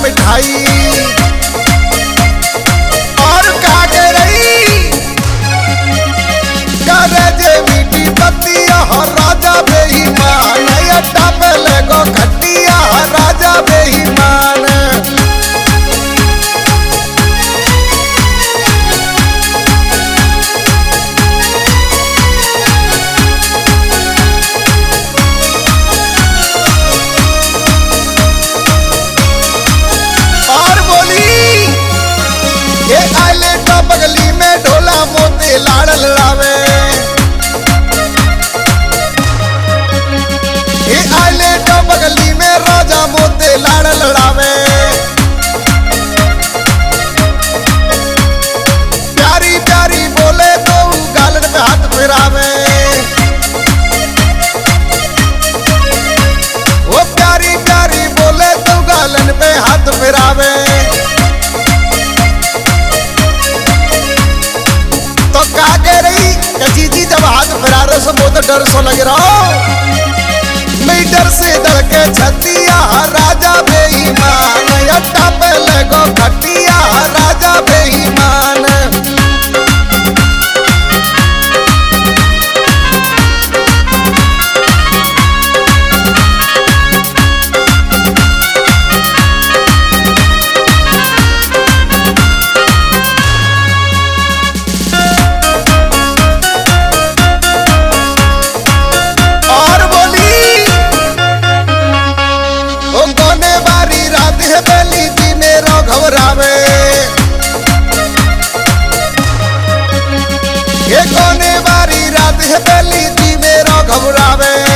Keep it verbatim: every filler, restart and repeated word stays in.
मिठाई और का के रही करे जे मीठी पतिया राजा बेईमान अड्डा पे लगो खटिया राजा बेईमान बगली में ढोला मोती लाड़ लड़ावे ये आले तो बगली में राजा मोती लाड़ लड़ावे प्यारी प्यारी बोले तो गालन में हाथ फिरावे वो प्यारी प्यारी बोले तो गालन में हाथ फिरावे जी जब हाथ फिरा रहे सो बहुत डर सो लग रहा मीटर से डर के छतिया राजा बेईमान अड्डा पे लगो खटिया राजा बेईमान घबरावे ये कोने वारी रात है पहली थी मेरा घबरावे